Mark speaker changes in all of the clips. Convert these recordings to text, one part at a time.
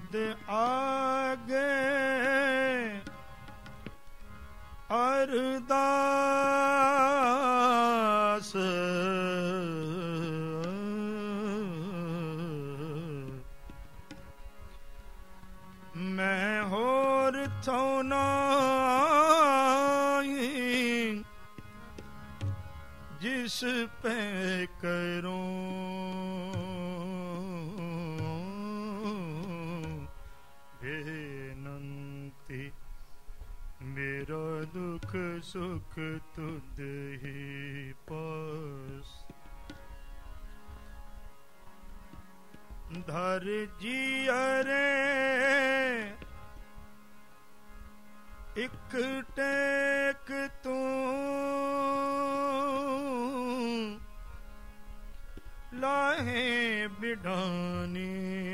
Speaker 1: पद आगे अरदास मैं होर थो नहीं जिस पे करूं बेनंती मेरा दुख सुख तुद ही पास धर जियरे इक टेक तू लाहे बिढ़ानी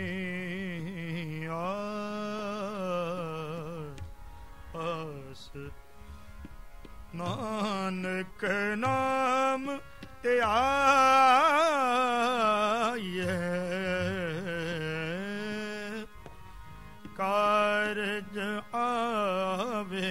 Speaker 1: आस नानक नाम ते आये कारज आवे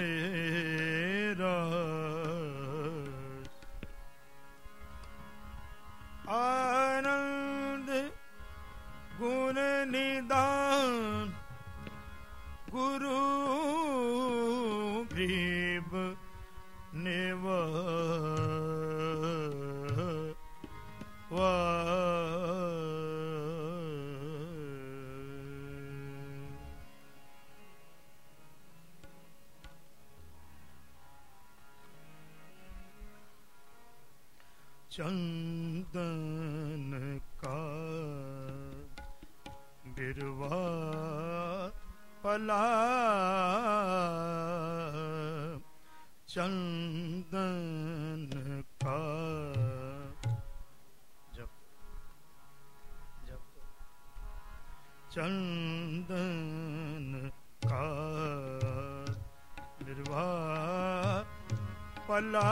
Speaker 1: आनंद गुण निदान गुरु ग्रीब निवा चंदन का बिरवा पला चंदन का जब चंदन का बिरवा पला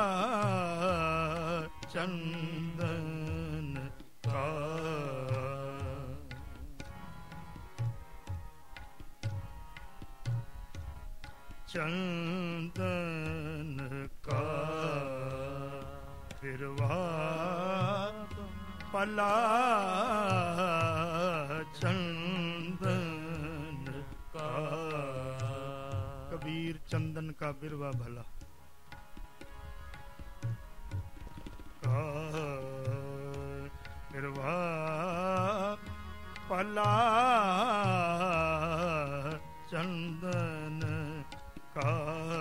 Speaker 1: चंदन का चंदन का बिरवा पला चंदन का कबीर चंदन का बिरवा भला बिरवा पला चंदन का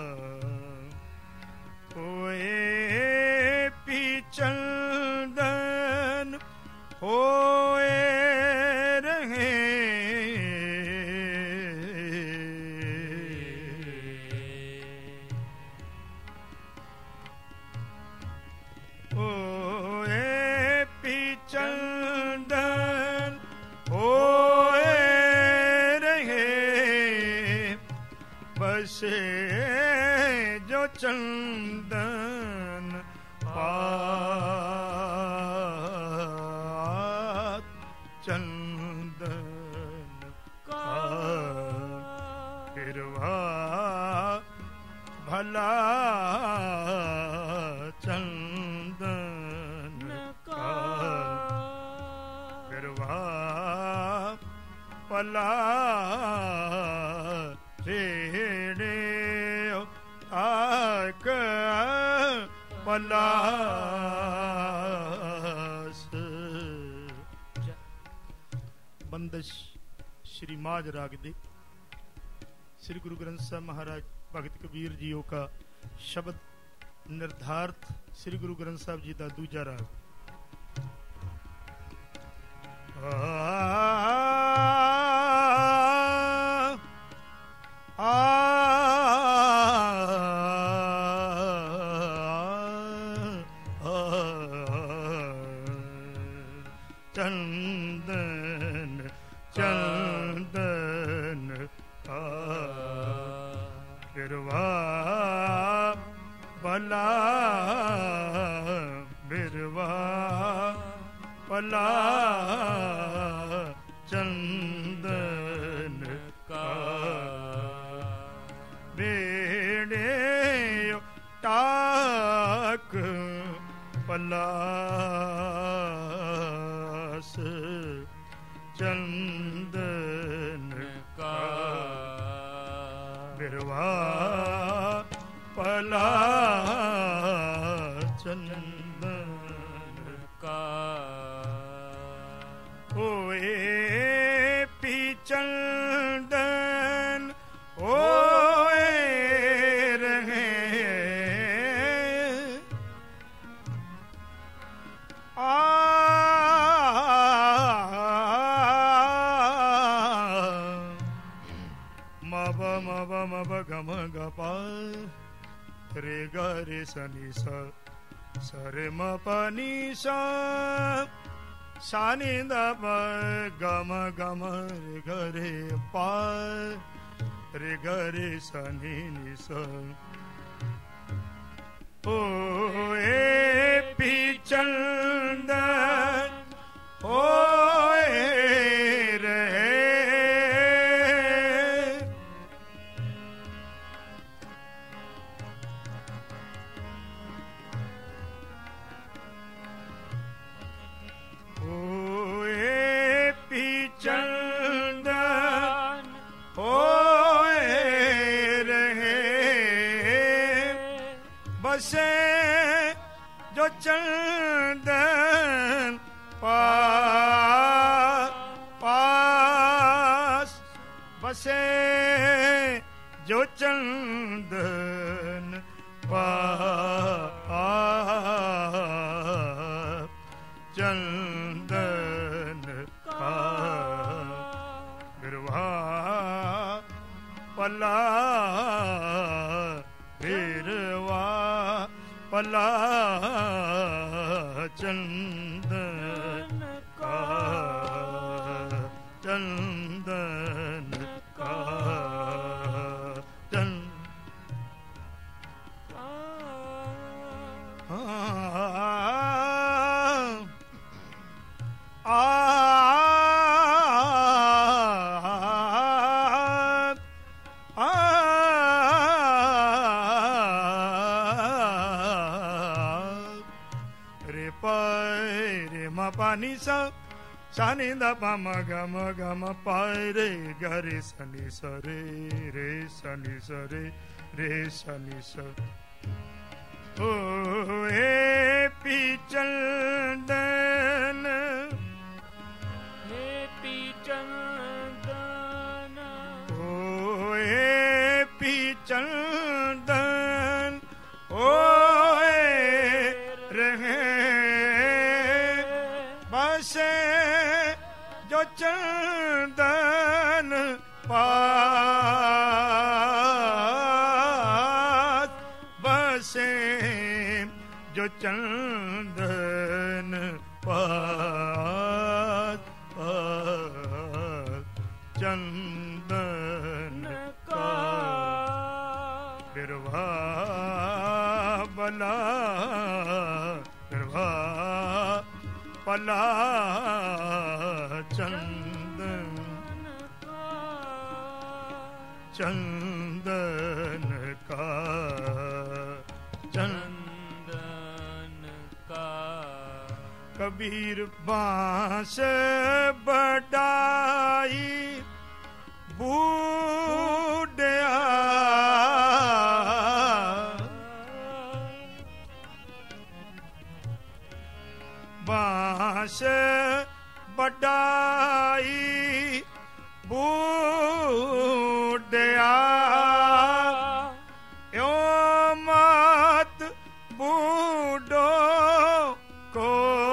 Speaker 1: होए पी चंदन होए रहे चंदन होए रहे बसे जो चंदन पात चंदन का बिरवा भला चंदन का बिरवा पला रेड़े आक पलास। बंदिश श्री माज राग दे श्री गुरु ग्रंथ साहब महाराज भगत कबीर जी का शब्द निर्धार्थ श्री गुरु ग्रंथ साहब जी का दूजा राग। चंदन चंदन का बिरवा भला बिरवा भला चंदन पलास चंदन का बिरवा पलास चंदन का होए चंदन ओए रहे मब गम गपा रे ग रे सनी स रे म पनि सा सानी द प गम गम रे ग रे पा रे ग रे सनी नि स ओ ए पी चंदन ओ रे बसे जो चंदन पास बसे जो चंदन पास चंदन का बिरवा पला बिरवा पला चंदन का चंदन का पानी सा सानी द पम गम गम पाय रे गरे सनी स रे रे सनी स रे रे सनी स ओ A P Chandan O A P चंदन ओ बसे जो चंदन पास बसे जो चंदन पास चंदन का बिरवा बला बिरवा पला चंदन चंदन का चंदन का कबीर बांस बढ़ाई बूढ़ा बांस बढ़ाई बूढ़ा यो मत बूढ़ो को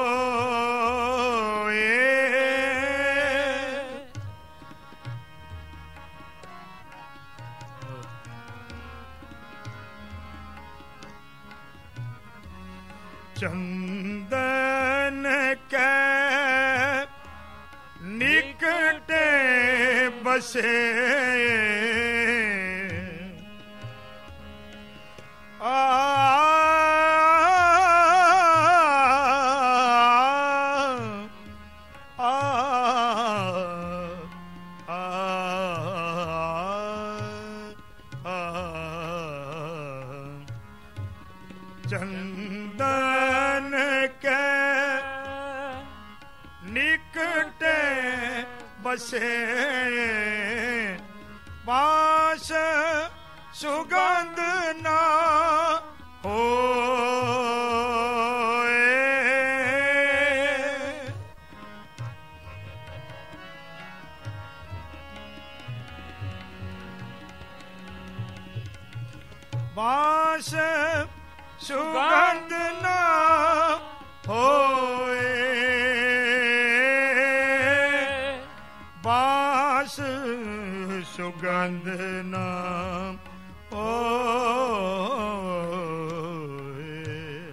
Speaker 1: चंदन के निकटे बसे चंदन बसे बास सुगंध ना होए। बास सुगंध ना होए, बास सुगंध ना होए।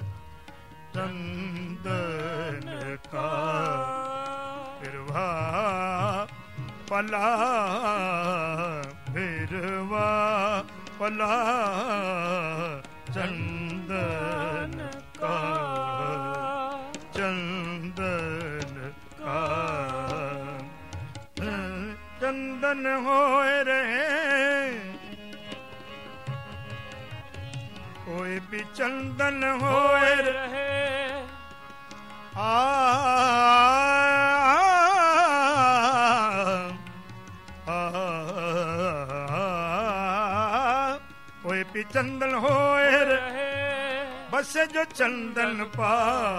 Speaker 1: चंदन का बिरवा पला, बिरवा पला, चंदन का, चंदन का। चंदन होए रहे, कोई भी चंदन होए रहे। कोई भी चंदन होए रहे, बस जो चंदन पा,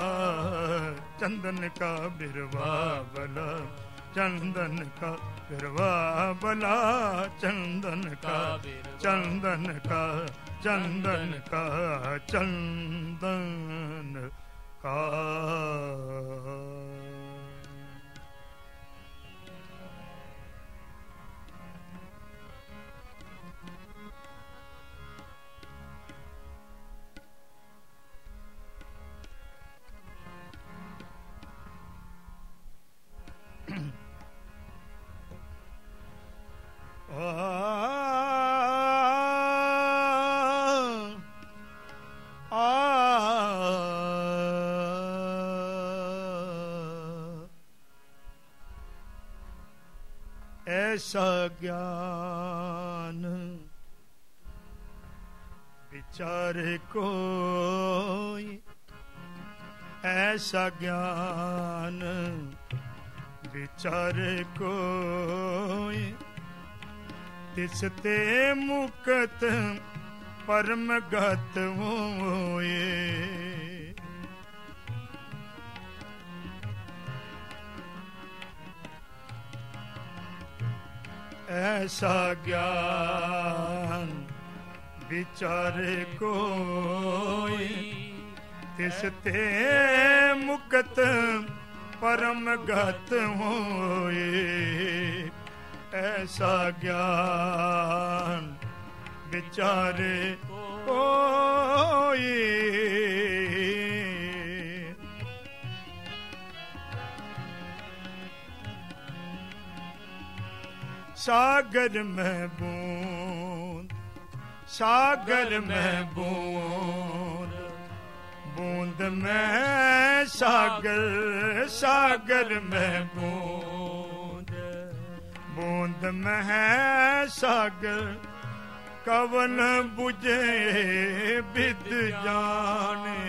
Speaker 1: चंदन का बिरवा बला, चंदन का बिरवा बला, चंदन का, चंदन का, चंदन का, चंदन का। ऐसा ज्ञान विचारे कोई, ऐसा ज्ञान विचारे कोई, तिसते मुक्त परम गत होए। ऐसा ज्ञान विचारे कोई, तिसते मुक्त परम गत होए। ऐसा ज्ञान विचारे कोई, सागर में बूंद, सागर में बूंद, बूंद में सागर, सागर में बूंद, बूंद में है सागर। कवन बुझे विद जाने,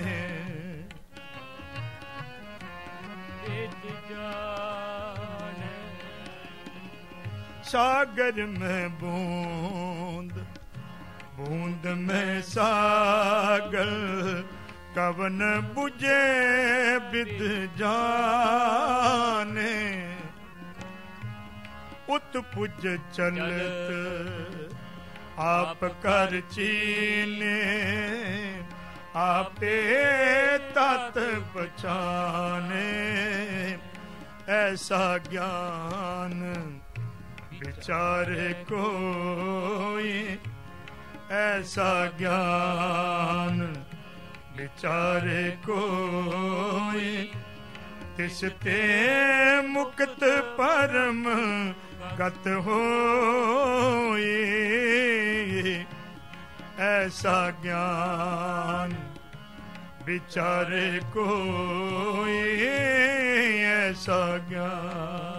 Speaker 1: विद जाने। सागर में बूंद, बूंद में सागर। कवन बुझे विद जाने, उत पुज चलत आप कर चीने। आपे तत पहचाने, ऐसा ज्ञान विचारे कोई, ऐसा ज्ञान विचारे कोई। तिसते मुक्त परम गत होए। ऐसा ज्ञान विचारे कोई, ऐसा ज्ञान।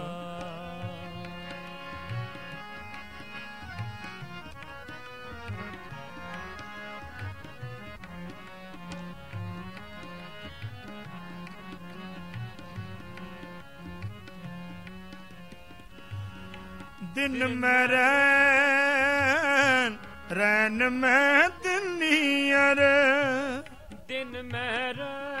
Speaker 1: दिन में रैन में दिनियर,
Speaker 2: दिन में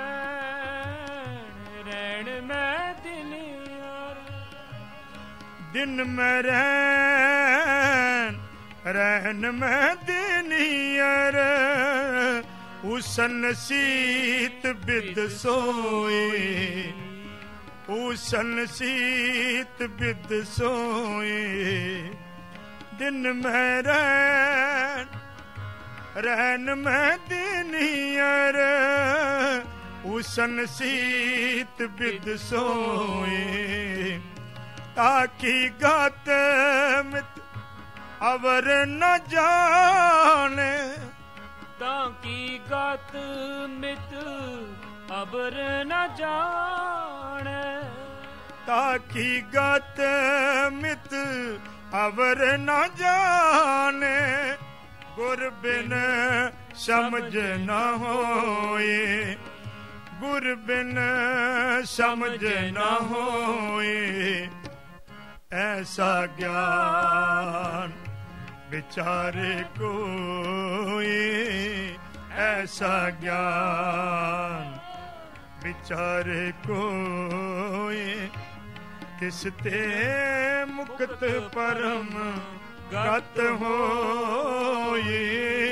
Speaker 2: रैन में दिनियर,
Speaker 1: दिन में रैन में दिनियर, उसन सीत बिद सोए, उसन सीत बिद सोए, दिन में रैन में दिनियर, उसन सीत बिद सोए, ताकि गात मित अवर न जाने,
Speaker 2: ताकि गात मित अबर न जाने,
Speaker 1: ताकि गात मित अवर न जाने, गुर बिन समझ न होए, गुर बिन समझ न होए, ऐसा ज्ञान विचारे कोई, ऐसा ज्ञान विचारे कोई, किसते मुक्त परम गत होए,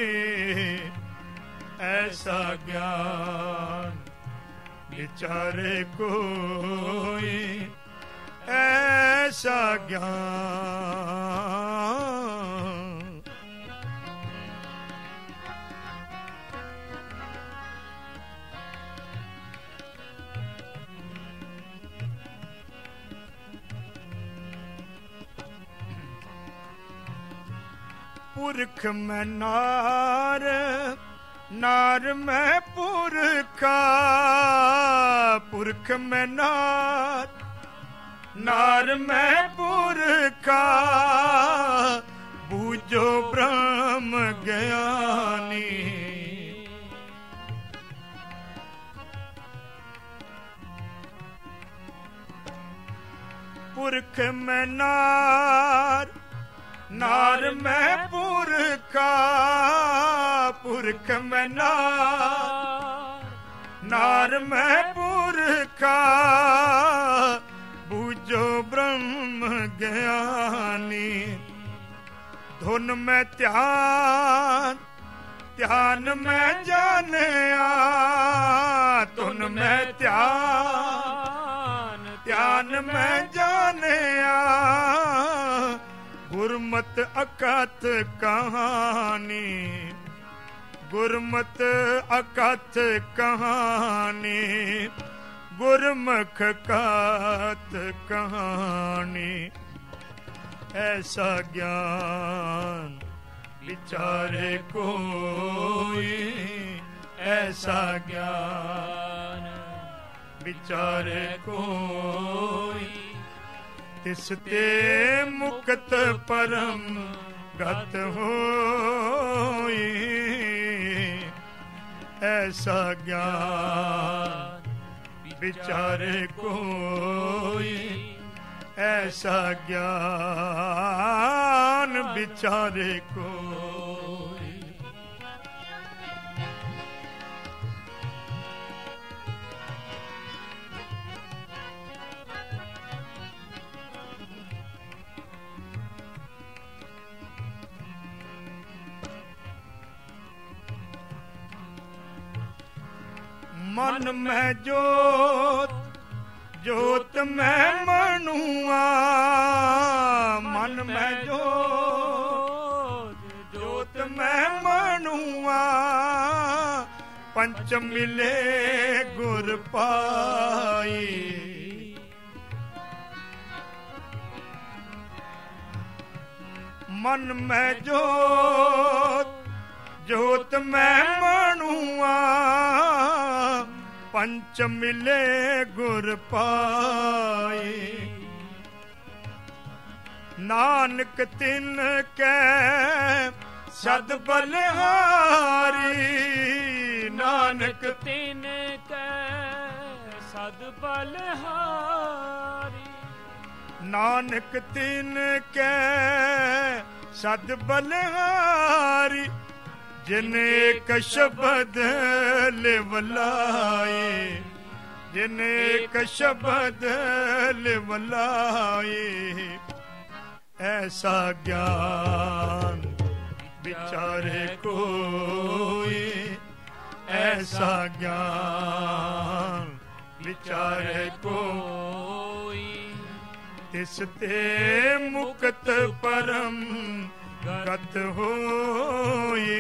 Speaker 1: ऐसा ज्ञान विचारे कोई, ऐसा ज्ञान। पुरख में नार, नार में पुरखा, पुरख में नार, नार में पुरखा, बूझो ब्रह्म ज्ञानी, पुरख में नार, नार में पुरखा, पुरख में नार, नार में पुरखा, बूझो ब्रह्म ज्ञानी, धुन में ध्यान, ध्यान में जानिया, धुन में ध्यान, ध्यान में जानिया, गुरमत अकथ कहानी, गुरमत अकथ कहानी, गुरमुख कथ कहानी, ऐसा ज्ञान विचारे कोई, ऐसा ज्ञान विचारे कोई, तिसते मुक्त परम गत होई, ऐसा ज्ञान विचारे कोई, ऐसा ज्ञान विचारे कोई। मन में जोत, जोत में मनुआ, मन में जोत, जोत में मनुआ, पंच मिले गुर पाई, मन में जोत, जोत में मनुआ, पंच मिले गुर पाए, नानक तिन कै सद बलिहारी, नानक
Speaker 2: तिन कै सद बलिहारी,
Speaker 1: ਨਾਨਕ ਤਿਨ ਕੈ ਸਦ ਬਲਿਹਾਰੀ, ਜਿਨ ਏਕ ਸ਼ਬਦ ਲਿਵ ਲਾਏ, ਜਿਨ ਏਕ ਸ਼ਬਦ ਲਿਵ ਲਾਏ। ਐਸਾ ਗਿਆਨ ਵਿਚਾਰੇ ਕੋਈ, ਐਸਾ ਗਿਆਨ ਵਿਚਾਰੇ ਕੋਈ। ਤਿਸ ਤੇ ਮੁਕਤ ਪਰਮ ਗਤ ਹੋਈ,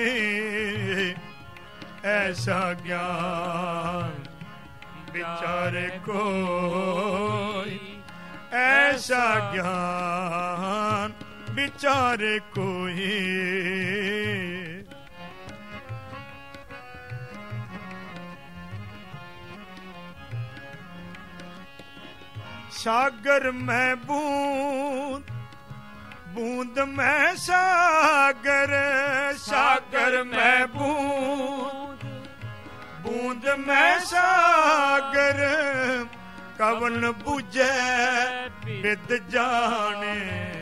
Speaker 1: ਐਸਾ ਗਿਆਨ ਵਿਚਾਰੇ ਕੋਈ, ਐਸਾ ਗਿਆਨ ਵਿਚਾਰੇ ਕੋਈ। ਸਾਗਰ ਮੈਂ ਬੂੰਦ, ਬੂੰਦ ਮੈਂ ਸਾਗਰ, ਸਾਗਰ ਮੈਂ ਬੂੰਦ, ਬੂੰਦ ਮੈਂ ਸਾਗਰ। ਕਵਨ ਬੁਝੈ ਬਿਦ ਜਾਣੇ,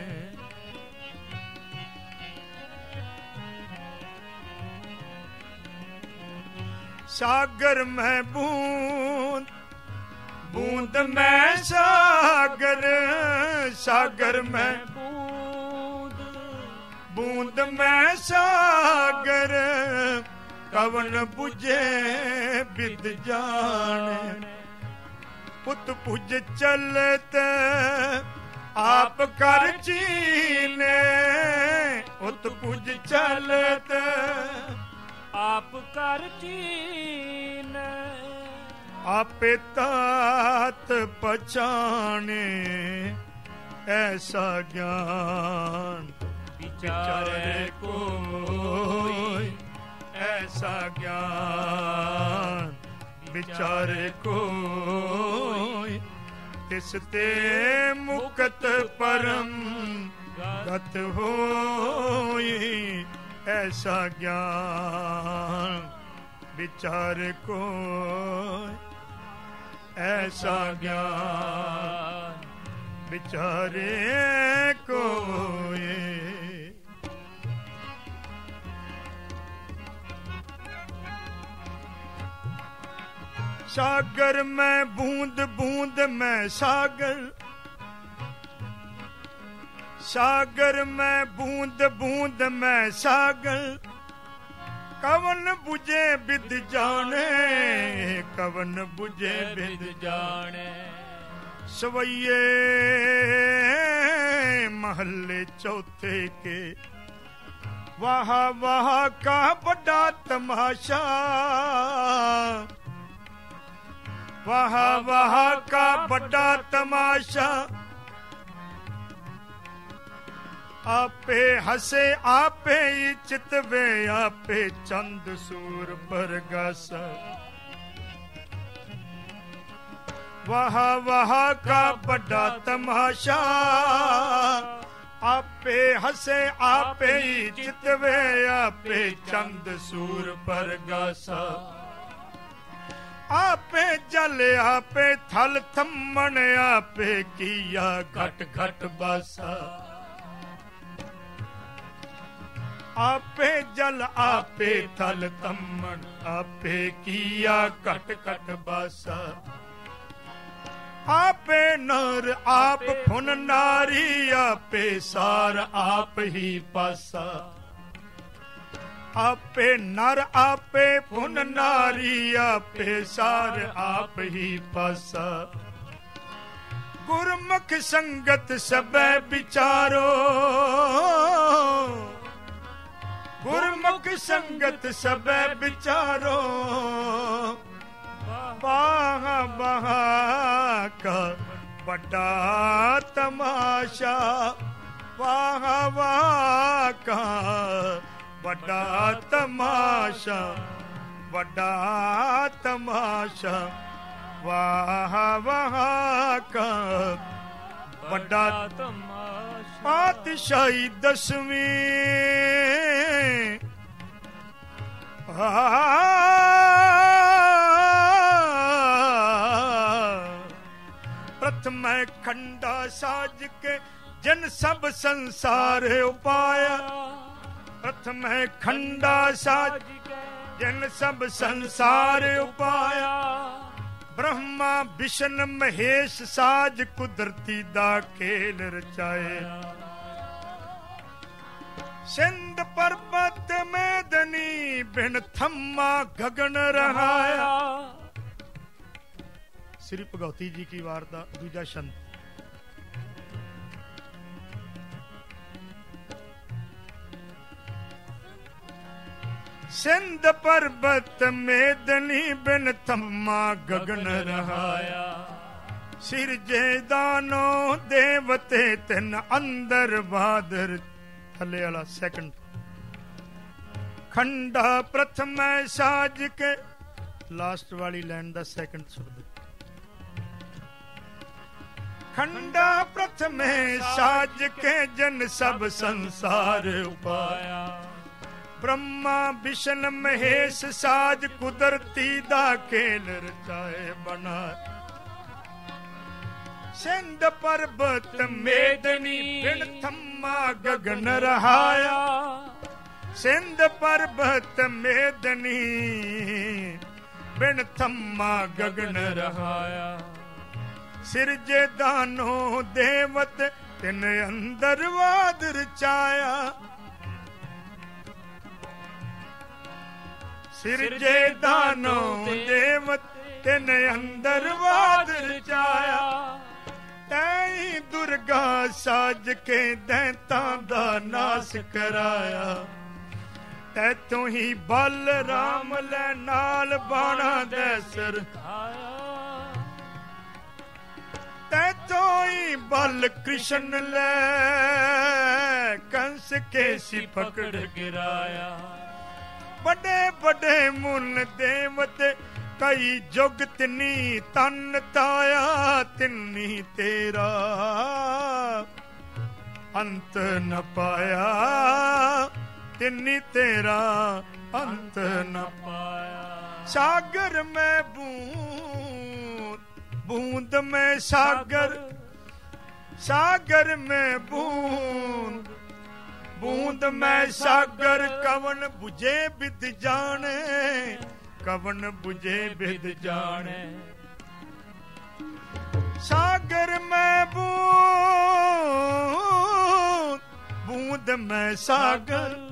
Speaker 1: ਸਾਗਰ ਮੈਂ ਬੂੰਦ, ਬੂੰਦ ਮੈਂ ਸਾਗਰ, ਸਾਗਰ ਮੈਂ ਬੂੰਦ, ਬੂੰਦ ਮੈਂ ਸਾਗਰ। ਕਵਨ ਬੁਝੇ ਬਿਦ ਜਾਣੇ, ਪੁੱਤ ਪੁੱਜ ਚਲਤ ਆਪ ਕਰ ਚੀਨੇ, ਪੁੱਤ ਪੁੱਜ ਚਲਤ
Speaker 2: ਆਪ ਕਰ ਚੀਨੇ।
Speaker 1: ਆਪੇ ਤਾਤ ਪਛਾਣੇ, ਐਸਾ ਗਿਆਨ ਵਿਚਾਰੇ ਕੋਈ, ਐਸਾ ਗਿਆਨ ਵਿਚਾਰੇ ਕੋਈ। ਤਿਸ ਤੇ ਮੁਕਤ ਪਰਮ ਗਤ ਹੋਈ, ਐਸਾ ਗਿਆਨ ਵਿਚਾਰੇ ਕੋਈ, ਐਸਾ ਗਿਆਨ ਵਿਚਾਰੇ ਕੋਈ। ਸਾਗਰ ਮੈਂ ਬੂੰਦ, ਬੂੰਦ ਮੈਂ ਸਾਗਰ, ਸਾਗਰ ਮੈਂ ਬੂੰਦ, ਬੂੰਦ ਮੈਂ ਸਾਗਰ। ਕਵਨ ਬੁਝੇ ਬਿਦ ਜਾਣੇ, ਕਵਨ ਬੁਝੇ ਬਿਦ ਜਾਣੇ। ਸਵਈਏ ਮਹੱਲੇ ਚੌਥੇ ਕੇ, ਵਾਹ ਵਾਹ ਕਾ ਵੱਡਾ ਤਮਾਸ਼ਾ, ਵਾਹ ਵਾਹ ਕਾ ਵੱਡਾ ਤਮਾਸ਼ਾ। ਆਪੇ ਹਸੇ ਆਪੇ ਚਿਤਵੇ, ਆਪੇ ਚੰਦ ਸੂਰ ਪਰਗਾਸਾ। ਵਾਹ ਵਾਹ ਕਾ ਵੱਡਾ ਤਮਾਸ਼ਾ, ਆਪੇ ਹਸੇ ਆਪੇ ਚਿਤਵੇ, ਆਪੇ ਚੰਦ ਸੂਰ ਪਰਗਾਸਾ। ਆਪੇ ਜਲ ਆਪੇ ਥਲ ਥੰਮਣ, ਆਪੇ ਕੀਆ ਘਟ ਘਟ ਬਾਸਾ। ਆਪੇ ਜਲ ਆਪੇ ਥਲ ਥੰਮਣ, ਆਪੇ ਕੀਆ ਘਟ ਘਟ ਬਾਸਾ। ਆਪੇ ਨਰ ਆਪ ਫੁਨ ਨਾਰੀ, ਆਪੇ ਸਾਰ ਆਪ ਹੀ ਪਾਸਾ। ਆਪੇ ਨਰ ਆਪੇ ਫੁਨ ਨਾਰੀ, ਆਪੇ ਸਾਰ ਆਪ ਹੀ ਪਾਸਾ। ਗੁਰਮੁਖ ਸੰਗਤ ਸਭੈ ਵਿਚਾਰੋ, ਗੁਰਮੁਖ ਸੰਗਤ ਸਭੈ ਵਿਚਾਰੋ। ਬਾਹ ਬਾਹ ਕਾ ਵੱਡਾ ਤਮਾਸ਼ਾ, ਵਾਹ ਵਾਹ ਕਾ ਵੱਡਾ ਤਮਾਸ਼ਾ, ਵੱਡਾ ਤਮਾਸ਼ਾ। ਵਾਹ ਵਾਹ ਕਾ ਵੱਡਾ ਤਮਾਸ਼ਾ। ਪਾਤਸ਼ਾਹੀ ਦਸਵੀਂ प्रथम खंडा साज के जन सब संसार उपाया। प्रथम खंडा साज के जन सब संसार उपाया। ब्रह्मा विष्णु महेश साज कुदरती दा खेल रचाए। सिंध पर्वत मैदनी बिन थम्मा गगन रहाया। श्री भगवती जी की वार दा दूजा छंद। सिंध पर्वत मेदनी बिन थम्मा गगन रहाया। सिरजे दानो देवते तिन अंदर बादर। थले वाला सेकंड। खंडा प्रथम साज के लास्ट वाली लाइन दा सेकंड शब्द। खंडा प्रथम साज के जन सब संसार उपाया। ब्रह्मा विष्णु महेश साज कुदरती दा खेल रचाए बना। सिंध पर्वत मेदनी बिन थम्मा गगन रहाया। सिंध पर्वत मेदनी बिन थम्मा गगन रहाया। सिरजे दानो देवत तिन अंदर वाद रचाया। सिरजे दानो देवत तिन अंदर वाद रचाया। तैं दुर्गा साज के दैतां दा नास कराया। तै तू ही बल राम लै नाल बाणा दे सिर। तै तो ही बल कृष्ण लै कंस के सी पकड़ गिराया। बड़े बड़े मुन देवते कई जुग तिनी तन ताया। तिनी तेरा अंत न पाया। तिनी तेरा अंत न पाया। सागर में बूंद बूंद में सागर। सागर में बूंद बूंद में सागर। कवन बुझे विद जाने। कवन बुझे विद जाने। सागर में बूंद बूंद में सागर।